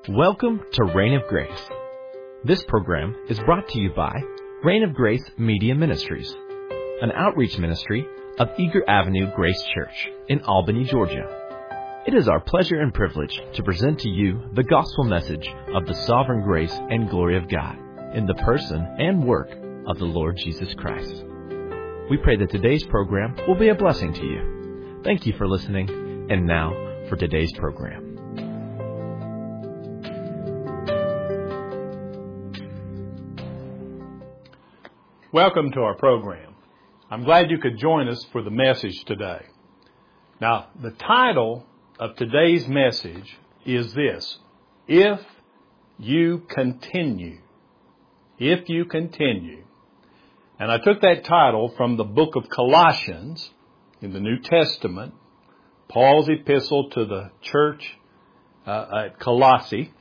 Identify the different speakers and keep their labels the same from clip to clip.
Speaker 1: Welcome to Reign of Grace. This program is brought to you by Reign of Grace Media Ministries, an outreach ministry of Eager Avenue Grace Church in Albany, Georgia. It is our pleasure and privilege to present to you the gospel message of the sovereign grace and glory of God in the person and work of the Lord Jesus Christ. We pray that today's program will be a blessing to you. Thank you for listening, and now for today's program.
Speaker 2: Welcome to our program. I'm glad you could join us for the message today. Now, the title of today's message is this: If You Continue. If You Continue. And I took that title from the book of Colossians in the New Testament, Paul's epistle to the church at Colossae.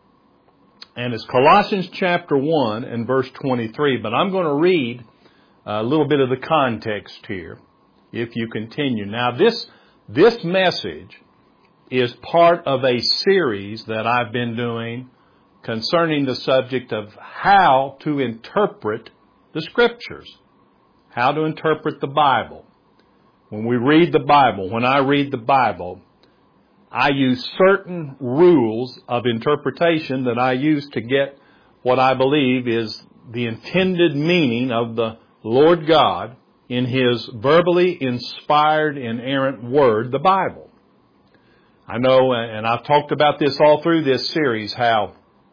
Speaker 2: And it's Colossians chapter 1 and verse 23. But I'm going to read a little bit of the context here, if you continue. Now, this message is part of a series that I've been doing concerning the subject of how to interpret the Scriptures, how to interpret the Bible. When we read the Bible, when I read the Bible, I use certain rules of interpretation that I use to get what I believe is the intended meaning of the Lord God in His verbally inspired, inerrant Word, the Bible. I know, and I've talked about this all through this series, how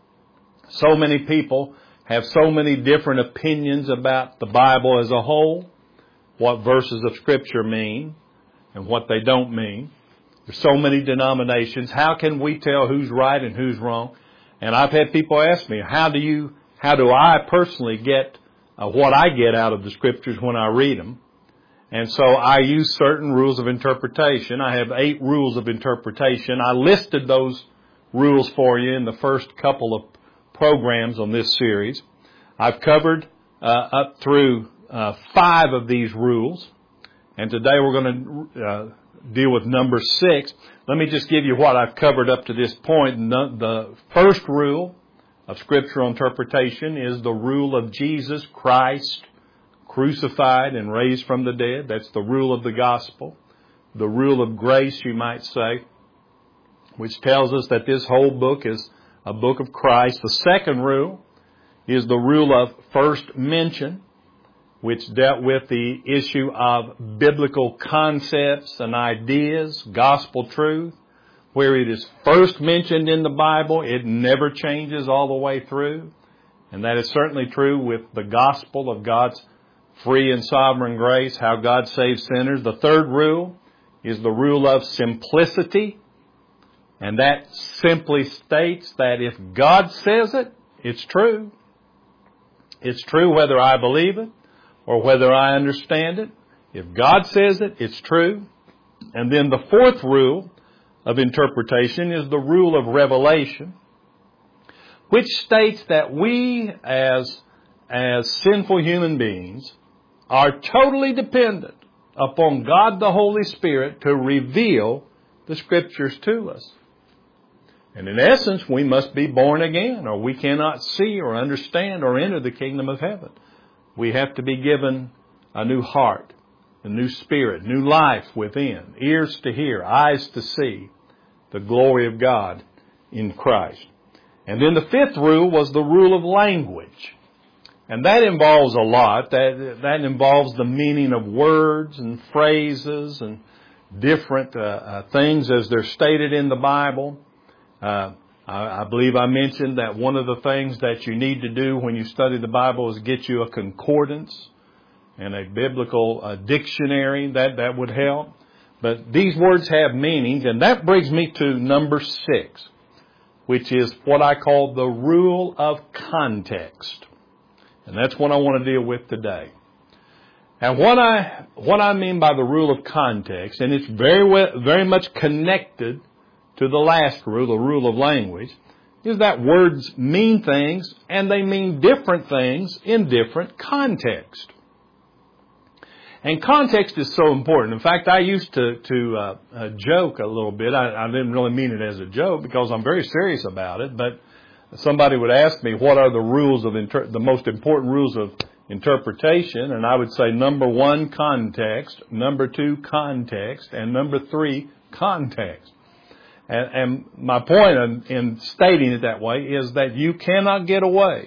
Speaker 2: so many people have so many different opinions about the Bible as a whole, what verses of Scripture mean and what they don't mean. There's so many denominations. How can we tell who's right and who's wrong? And I've had people ask me, how do I personally get what I get out of the Scriptures when I read them? And so I use certain rules of interpretation. I have 8 rules of interpretation. I listed those rules for you in the first couple of programs on this series. I've covered up through 5 of these rules. And today we're going to deal with number 6. Let me just give you what I've covered up to this point. The first rule of scriptural interpretation is the rule of Jesus Christ, crucified and raised from the dead. That's the rule of the gospel. The rule of grace, you might say, which tells us that this whole book is a book of Christ. The second rule is the rule of first mention, which dealt with the issue of biblical concepts and ideas, gospel truth. Where it is first mentioned in the Bible, it never changes all the way through. And that is certainly true with the gospel of God's free and sovereign grace, how God saves sinners. The third rule is the rule of simplicity. And that simply states that if God says it, it's true. It's true whether I believe it or whether I understand it. If God says it, it's true. And then the fourth rule of interpretation is the rule of revelation, which states that we as sinful human beings are totally dependent upon God the Holy Spirit to reveal the Scriptures to us. And in essence, we must be born again, or we cannot see or understand or enter the kingdom of heaven. We have to be given a new heart, a new spirit, new life within, ears to hear, eyes to see the glory of God in Christ. And then the fifth rule was the rule of language. And that involves a lot. That involves the meaning of words and phrases and different things as they're stated in the Bible. I believe I mentioned that one of the things that you need to do when you study the Bible is get you a concordance and a biblical dictionary. That would help. But these words have meanings, and that brings me to number 6, which is what I call the rule of context. And that's what I want to deal with today. And what I mean by the rule of context, and it's very much connected to the last rule, the rule of language, is that words mean things and they mean different things in different contexts. And context is so important. In fact, I used to joke a little bit. I didn't really mean it as a joke because I'm very serious about it. But somebody would ask me, what are the rules of the most important rules of interpretation? And I would say, number 1, context. Number 2, context. And number 3, context. And my point in stating it that way is that you cannot get away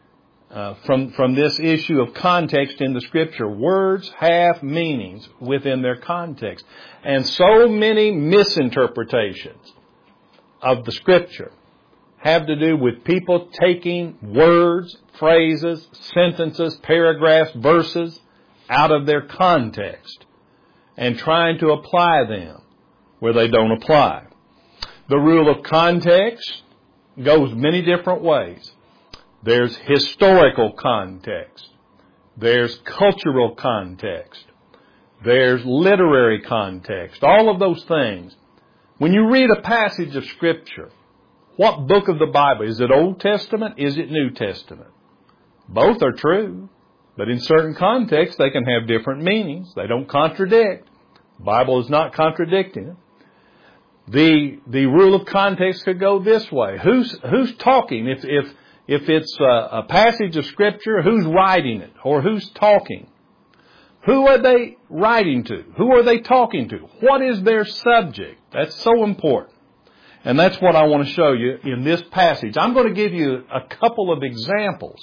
Speaker 2: from this issue of context in the Scripture. Words have meanings within their context. And so many misinterpretations of the Scripture have to do with people taking words, phrases, sentences, paragraphs, verses out of their context and trying to apply them where they don't apply. The rule of context goes many different ways. There's historical context. There's cultural context. There's literary context. All of those things. When you read a passage of Scripture, what book of the Bible? Is it Old Testament? Is it New Testament? Both are true, but in certain contexts they can have different meanings. They don't contradict. The Bible is not contradicting it. The rule of context could go this way. Who's talking? If it's a passage of Scripture, who's writing it or who's talking? Who are they writing to? Who are they talking to? What is their subject? That's so important. And that's what I want to show you in this passage. I'm going to give you a couple of examples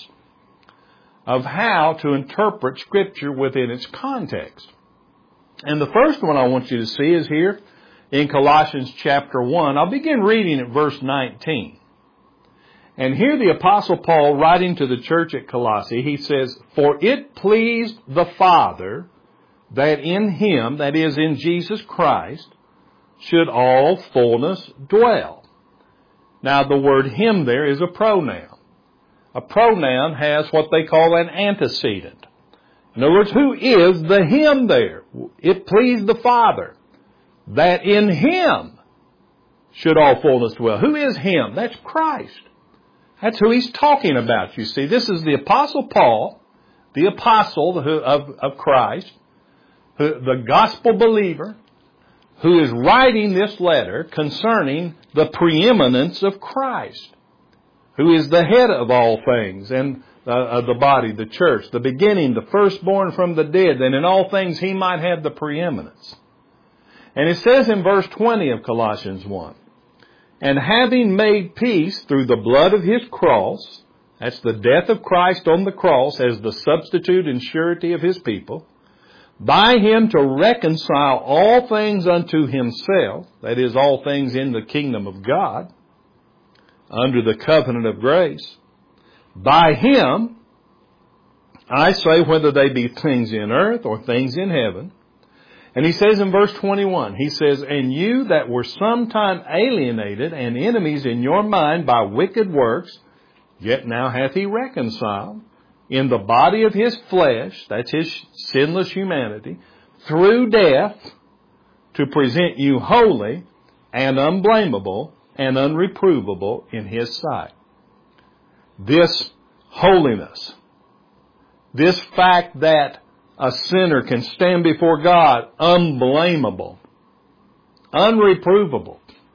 Speaker 2: of how to interpret Scripture within its context. And the first one I want you to see is here in Colossians chapter 1. I'll begin reading at verse 19. And here the Apostle Paul, writing to the church at Colossae, he says, "For it pleased the Father that in Him, that is in Jesus Christ, should all fullness dwell." Now the word Him there is a pronoun. A pronoun has what they call an antecedent. In other words, who is the Him there? It pleased the Father that in Him should all fullness dwell. Who is Him? That's Christ. That's who he's talking about, you see. This is the Apostle Paul, the apostle of Christ, the gospel believer, who is writing this letter concerning the preeminence of Christ, who is the head of all things and of the body, the church, the beginning, the firstborn from the dead, and in all things he might have the preeminence. And it says in verse 20 of Colossians 1, "And having made peace through the blood of His cross," that's the death of Christ on the cross as the substitute and surety of His people, "by Him to reconcile all things unto Himself," that is, all things in the kingdom of God, under the covenant of grace. "By Him, I say, whether they be things in earth or things in heaven." And he says in verse 21, he says, "And you that were sometime alienated and enemies in your mind by wicked works, yet now hath He reconciled in the body of His flesh," that's His sinless humanity, "through death, to present you holy and unblameable and unreprovable in His sight." This holiness, this fact that a sinner can stand before God unblameable, unreprovable,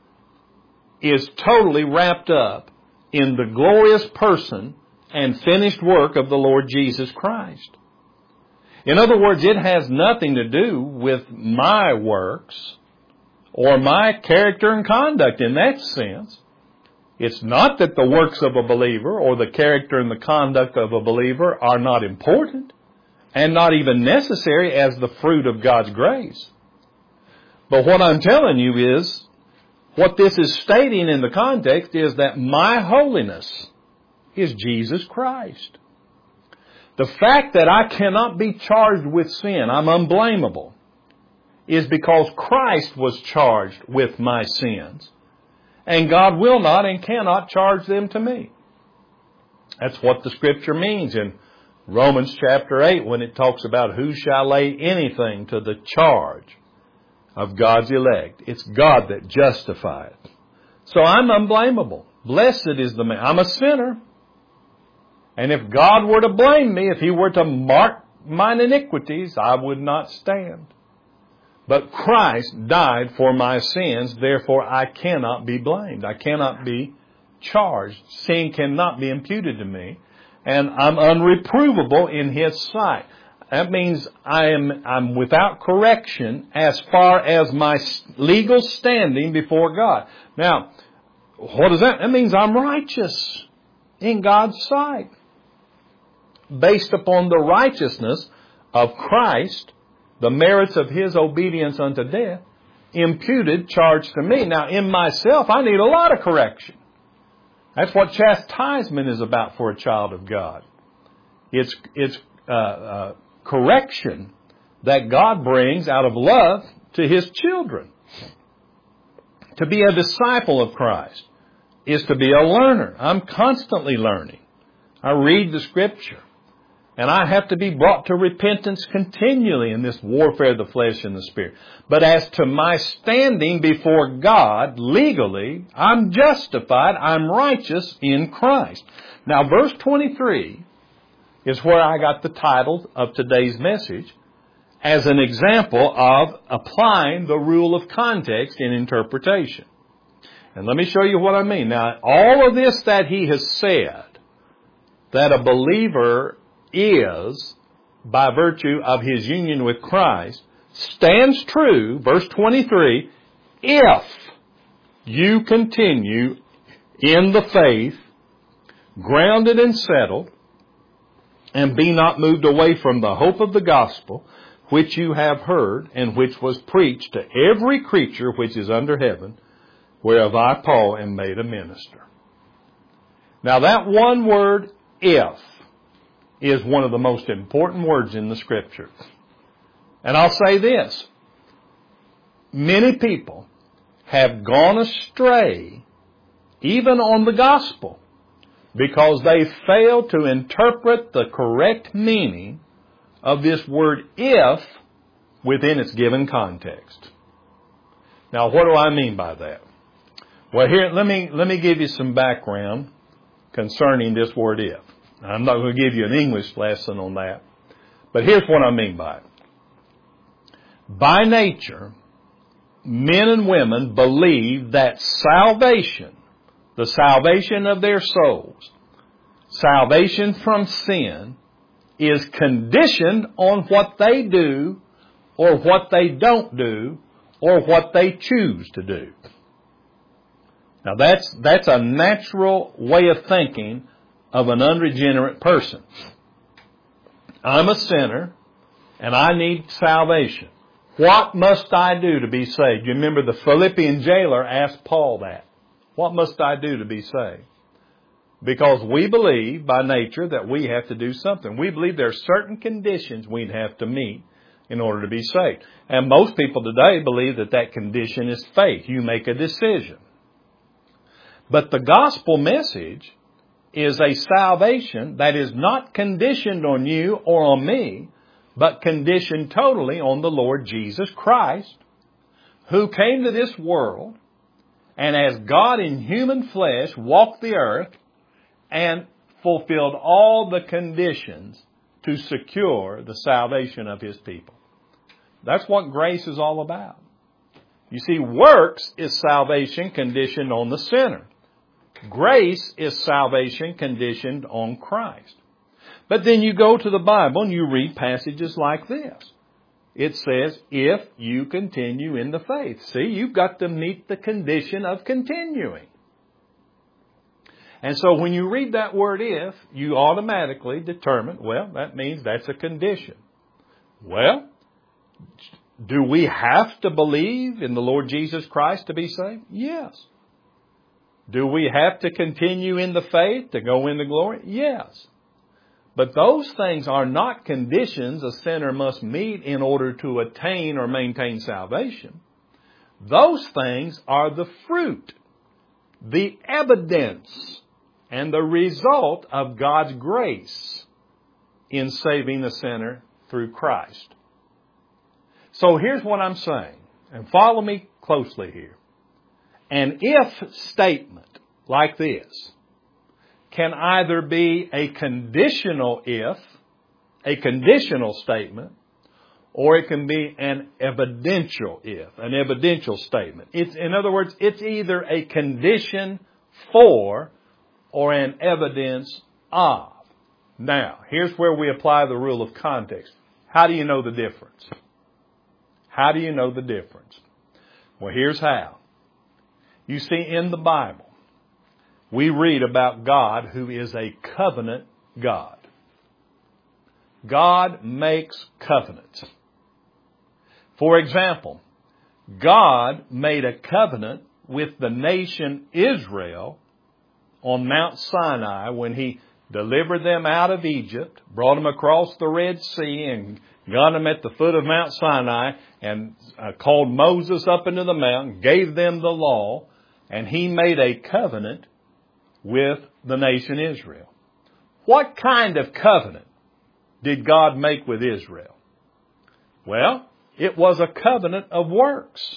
Speaker 2: is totally wrapped up in the glorious person and finished work of the Lord Jesus Christ. In other words, it has nothing to do with my works or my character and conduct in that sense. It's not that the works of a believer or the character and the conduct of a believer are not important and not even necessary as the fruit of God's grace. But what I'm telling you is, what this is stating in the context is that my holiness is Jesus Christ. The fact that I cannot be charged with sin, I'm unblameable, is because Christ was charged with my sins. And God will not and cannot charge them to me. That's what the Scripture means in Romans chapter 8 when it talks about who shall lay anything to the charge of God's elect. It's God that justifieth. So I'm unblameable. Blessed is the man. I'm a sinner. And if God were to blame me, if He were to mark mine iniquities, I would not stand. But Christ died for my sins, therefore I cannot be blamed. I cannot be charged. Sin cannot be imputed to me. And I'm unreprovable in His sight. That means I'm without correction as far as my legal standing before God. Now, what does that? That means I'm righteous in God's sight. Based upon the righteousness of Christ, the merits of His obedience unto death, imputed, charged to me. Now, in myself, I need a lot of correction. That's what chastisement is about for a child of God. It's correction that God brings out of love to His children. To be a disciple of Christ is to be a learner. I'm constantly learning. I read the Scripture. And I have to be brought to repentance continually in this warfare of the flesh and the spirit. But as to my standing before God legally, I'm justified, I'm righteous in Christ. Now, verse 23 is where I got the title of today's message as an example of applying the rule of context in interpretation. And let me show you what I mean. Now, all of this that he has said, that a believer is, by virtue of his union with Christ, stands true, verse 23, if you continue in the faith, grounded and settled, and be not moved away from the hope of the gospel, which you have heard, and which was preached to every creature which is under heaven, whereof I, Paul, am made a minister. Now that one word, if, is one of the most important words in the Scripture. And I'll say this. Many people have gone astray, even on the gospel, because they fail to interpret the correct meaning of this word if within its given context. Now, what do I mean by that? Well, here, let me give you some background concerning this word if. I'm not going to give you an English lesson on that. But here's what I mean by it. By nature, men and women believe that salvation, the salvation of their souls, salvation from sin, is conditioned on what they do or what they don't do or what they choose to do. Now that's a natural way of thinking of an unregenerate person. I'm a sinner and I need salvation. What must I do to be saved? You remember the Philippian jailer asked Paul that. What must I do to be saved? Because we believe by nature that we have to do something. We believe there are certain conditions we'd have to meet in order to be saved. And most people today believe that that condition is faith. You make a decision. But the gospel message is a salvation that is not conditioned on you or on me, but conditioned totally on the Lord Jesus Christ, who came to this world and as God in human flesh walked the earth and fulfilled all the conditions to secure the salvation of His people. That's what grace is all about. You see, works is salvation conditioned on the sinner. Grace is salvation conditioned on Christ. But then you go to the Bible and you read passages like this. It says, if you continue in the faith. See, you've got to meet the condition of continuing. And so when you read that word if, you automatically determine, well, that means that's a condition. Well, do we have to believe in the Lord Jesus Christ to be saved? Yes. Do we have to continue in the faith to go into glory? Yes. But those things are not conditions a sinner must meet in order to attain or maintain salvation. Those things are the fruit, the evidence, and the result of God's grace in saving the sinner through Christ. So here's what I'm saying, and follow me closely here. An if statement like this can either be a conditional if a conditional statement, or it can be an evidential if, an evidential statement. In other words, it's either a condition for or an evidence of. Now, here's where we apply the rule of context. How do you know the difference? How do you know the difference? Well, here's how. You see, in the Bible, we read about God who is a covenant God. God makes covenants. For example, God made a covenant with the nation Israel on Mount Sinai when He delivered them out of Egypt, brought them across the Red Sea, and got them at the foot of Mount Sinai, and called Moses up into the mountain, gave them the law, and He made a covenant with the nation Israel. What kind of covenant did God make with Israel? Well, it was a covenant of works.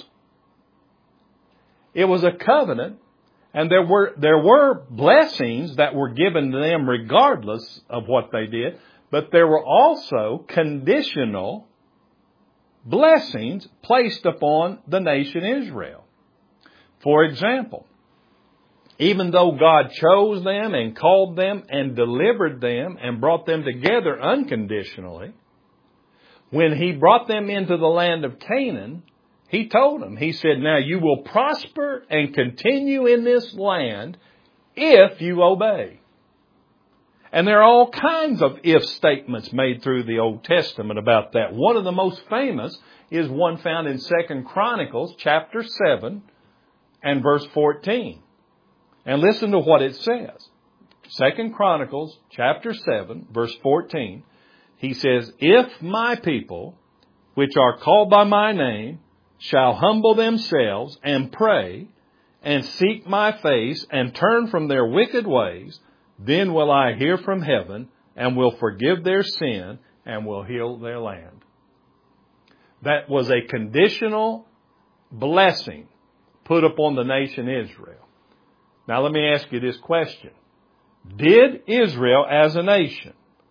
Speaker 2: It was a covenant, and there were blessings that were given to them regardless of what they did, but there were also conditional blessings placed upon the nation Israel. For example, even though God chose them and called them and delivered them and brought them together unconditionally, when He brought them into the land of Canaan, He told them, He said, now you will prosper and continue in this land if you obey. And there are all kinds of if statements made through the Old Testament about that. One of the most famous is one found in 2 Chronicles chapter 7 and verse 14. And listen to what it says. 2 Chronicles chapter 7 verse 14. He says, if my people, which are called by my name, shall humble themselves and pray and seek my face and turn from their wicked ways, then will I hear from heaven and will forgive their sin and will heal their land. That was a conditional blessing put upon the nation Israel. Now let me ask you this question. Did Israel as a nation,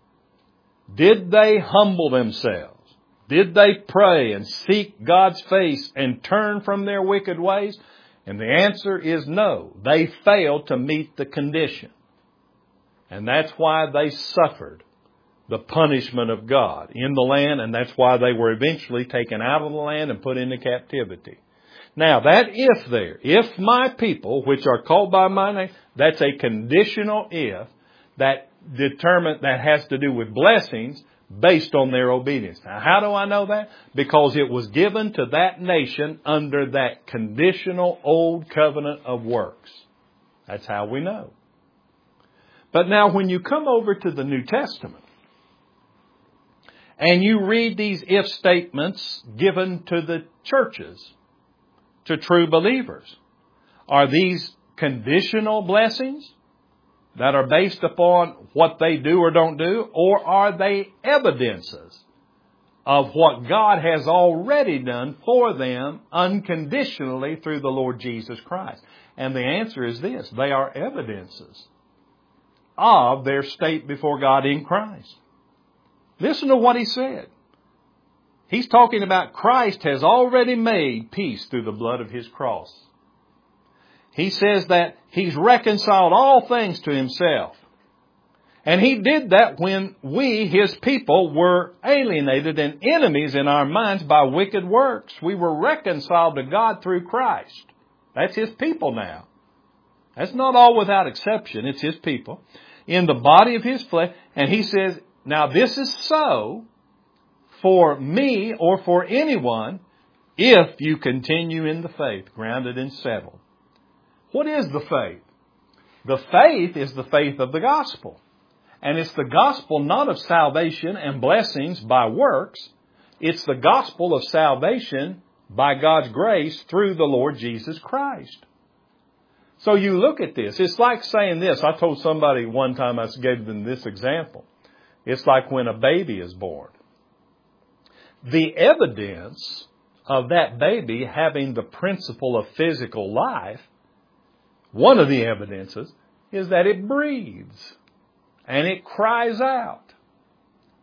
Speaker 2: did they humble themselves? Did they pray and seek God's face and turn from their wicked ways? And the answer is no. They failed to meet the condition. And that's why they suffered the punishment of God in the land, and that's why they were eventually taken out of the land and put into captivity. Now, that if there, if my people, which are called by my name, that's a conditional if that has to do with blessings based on their obedience. Now, how do I know that? Because it was given to that nation under that conditional old covenant of works. That's how we know. But now when you come over to the New Testament and you read these if statements given to the churches, to true believers, are these conditional blessings that are based upon what they do or don't do, or are they evidences of what God has already done for them unconditionally through the Lord Jesus Christ? And the answer is this: they are evidences of their state before God in Christ. Listen to what he said. He's talking about Christ has already made peace through the blood of His cross. He says that He's reconciled all things to Himself. And He did that when we, His people, were alienated and enemies in our minds by wicked works. We were reconciled to God through Christ. That's His people now. That's not all without exception. It's His people in the body of His flesh. And He says, now this is so for me or for anyone if you continue in the faith, grounded and settled. What is the faith? The faith is the faith of the gospel. And it's the gospel not of salvation and blessings by works. It's the gospel of salvation by God's grace through the Lord Jesus Christ. So you look at this. It's like saying this. I told somebody one time, I gave them this example. It's like when a baby is born. The evidence of that baby having the principle of physical life, one of the evidences is that it breathes and it cries out.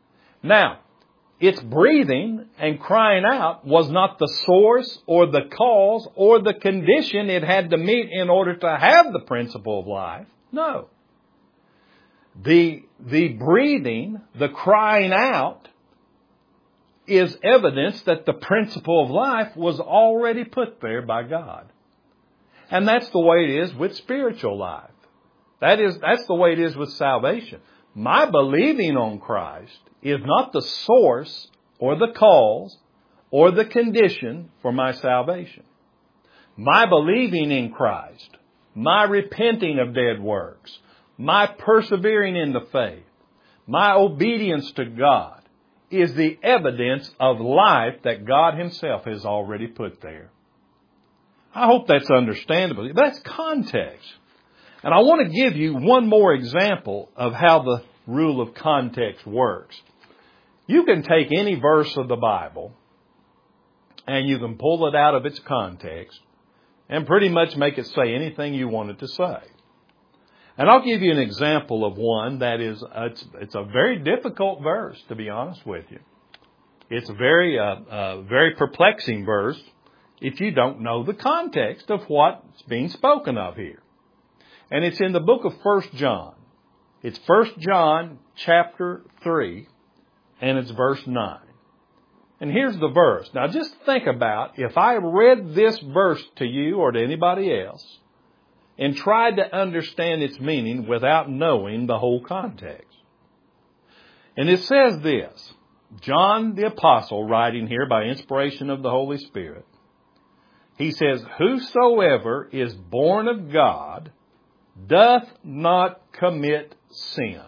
Speaker 2: Now, its breathing and crying out was not the source or the cause or the condition it had to meet in order to have the principle of life. No. The breathing, the crying out, is evidence that the principle of life was already put there by God. And that's the way it is with spiritual life. That's the way it is with salvation. My believing on Christ is not the source or the cause or the condition for my salvation. My believing in Christ, my repenting of dead works, my persevering in the faith, my obedience to God is the evidence of life that God Himself has already put there. I hope that's understandable. That's context. And I want to give you one more example of how the rule of context works. You can take any verse of the Bible and you can pull it out of its context and pretty much make it say anything you want it to say. And I'll give you an example of one that is, it's a very difficult verse, to be honest with you. It's a very perplexing verse if you don't know the context of what's being spoken of here. And it's in the book of 1 John. It's 1 John chapter 3, and it's verse 9. And here's the verse. Now just think about if I read this verse to you or to anybody else and tried to understand its meaning without knowing the whole context. And it says this, John the Apostle, writing here by inspiration of the Holy Spirit, he says, "Whosoever is born of God doth not commit sin.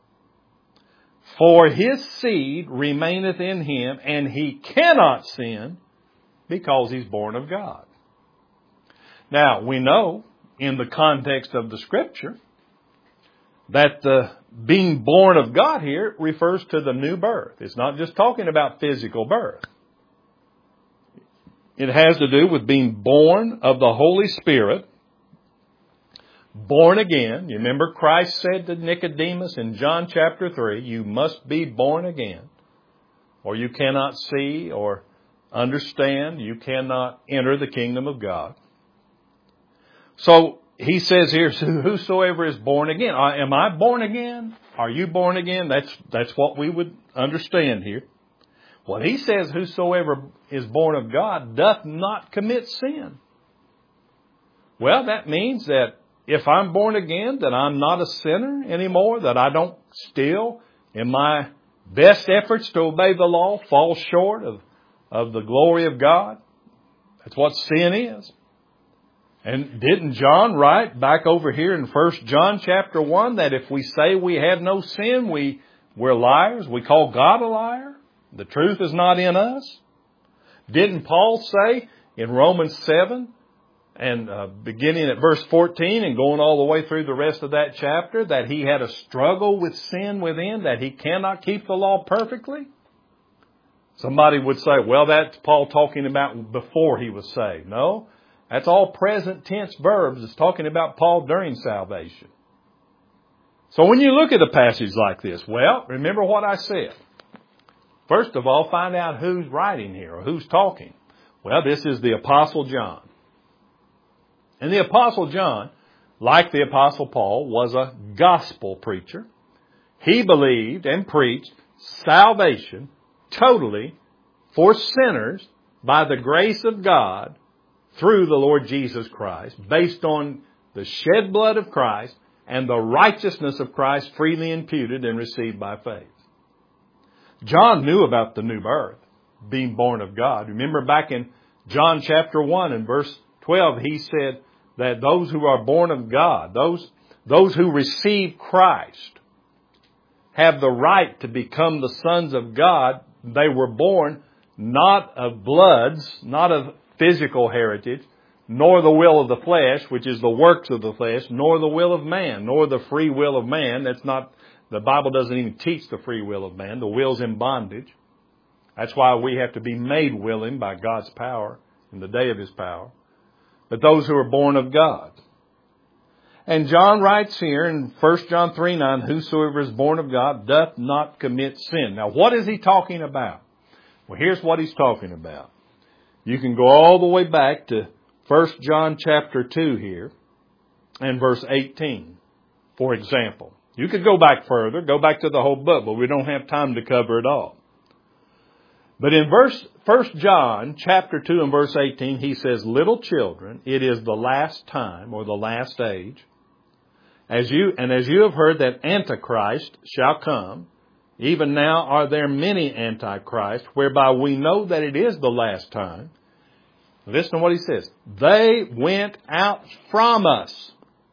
Speaker 2: For his seed remaineth in him, and he cannot sin because he's born of God." Now, we know in the context of the Scripture that the being born of God here refers to the new birth. It's not just talking about physical birth. It has to do with being born of the Holy Spirit, born again. You remember Christ said to Nicodemus in John chapter 3, you must be born again, or you cannot see or understand. You cannot enter the kingdom of God. So he says here, whosoever is born again. Am I born again? Are you born again? That's what we would understand here. Well, he says, whosoever is born of God doth not commit sin. Well, that means that if I'm born again, that I'm not a sinner anymore, that I don't still, in my best efforts to obey the law, fall short of the glory of God. That's what sin is. And didn't John write back over here in 1 John chapter 1 that if we say we have no sin, we're liars? We call God a liar? The truth is not in us? Didn't Paul say in Romans 7 and beginning at verse 14 and going all the way through the rest of that chapter that he had a struggle with sin within, that he cannot keep the law perfectly? Somebody would say, well, that's Paul talking about before he was saved. No, that's all present tense verbs. It's talking about Paul during salvation. So when you look at a passage like this, well, remember what I said. First of all, find out who's writing here or who's talking. Well, this is the Apostle John. And the Apostle John, like the Apostle Paul, was a gospel preacher. He believed and preached salvation totally for sinners by the grace of God through the Lord Jesus Christ, based on the shed blood of Christ and the righteousness of Christ freely imputed and received by faith. John knew about the new birth, being born of God. Remember back in John chapter 1 and verse 12, he said that those who are born of God, those who receive Christ, have the right to become the sons of God. They were born not of bloods, not of physical heritage, nor the will of the flesh, which is the works of the flesh, nor the will of man, nor the free will of man. That's not, the Bible doesn't even teach the free will of man. The will's in bondage. That's why we have to be made willing by God's power in the day of His power. But those who are born of God. And John writes here in 1 John 3:9, whosoever is born of God doth not commit sin. Now, what is he talking about? Well, here's what he's talking about. You can go all the way back to 1 John chapter 2 here and verse 18, for example. You could go back further, go back to the whole book, but we don't have time to cover it all. But in 1 John chapter 2 and verse 18, he says, little children, it is the last time or the last age. As you have heard that Antichrist shall come, even now are there many Antichrists, whereby we know that it is the last time. Listen to what he says. They went out from us.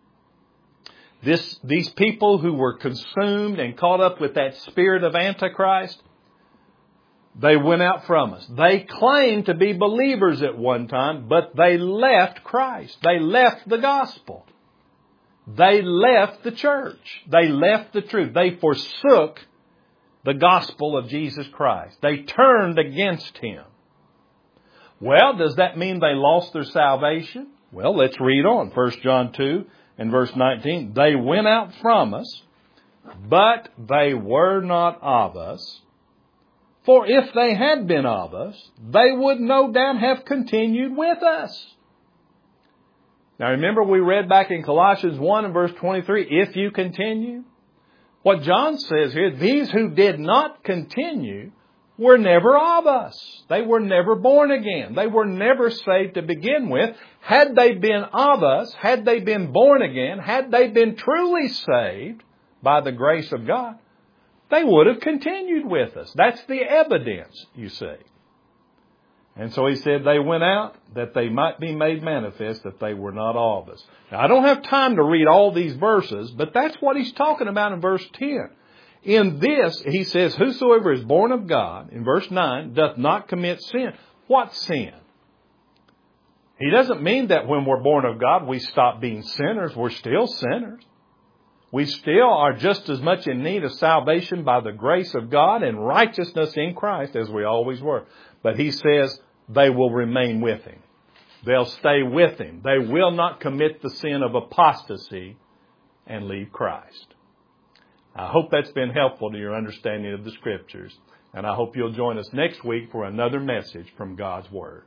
Speaker 2: These people who were consumed and caught up with that spirit of Antichrist, they went out from us. They claimed to be believers at one time, but they left Christ. They left the gospel. They left the church. They left the truth. They forsook the gospel of Jesus Christ. They turned against Him. Well, does that mean they lost their salvation? Well, let's read on. 1 John 2 and verse 19. They went out from us, but they were not of us. For if they had been of us, they would no doubt have continued with us. Now remember we read back in Colossians 1 and verse 23, if you continue. What John says here, these who did not continue were never of us. They were never born again. They were never saved to begin with. Had they been of us, had they been born again, had they been truly saved by the grace of God, they would have continued with us. That's the evidence, you see. And so he said they went out that they might be made manifest that they were not of us. Now, I don't have time to read all these verses, but that's what he's talking about in verse 10. In this, he says, whosoever is born of God, in verse 9, doth not commit sin. What sin? He doesn't mean that when we're born of God, we stop being sinners. We're still sinners. We still are just as much in need of salvation by the grace of God and righteousness in Christ as we always were. But he says they will remain with Him. They'll stay with Him. They will not commit the sin of apostasy and leave Christ. I hope that's been helpful to your understanding of the Scriptures. And I hope you'll join us next week for another message from God's Word.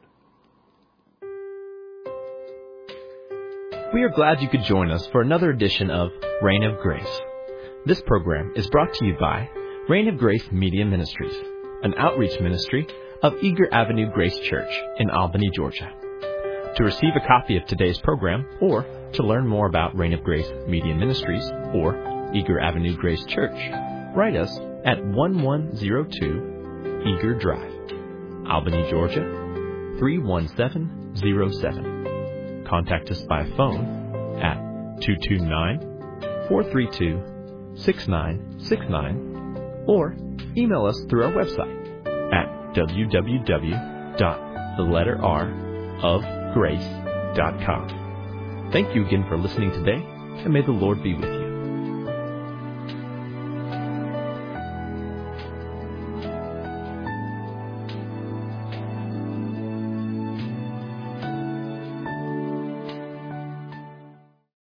Speaker 1: We are glad you could join us for another edition of Reign of Grace. This program is brought to you by Reign of Grace Media Ministries, an outreach ministry of Eager Avenue Grace Church in Albany, Georgia. To receive a copy of today's program or to learn more about Reign of Grace Media Ministries or Eager Avenue Grace Church, write us at 1102 Eager Drive, Albany, Georgia 31707. Contact us by phone at 229-432-6969 or email us through our website at www.theletterrofgrace.com. Thank you again for listening today, and may the Lord be with you.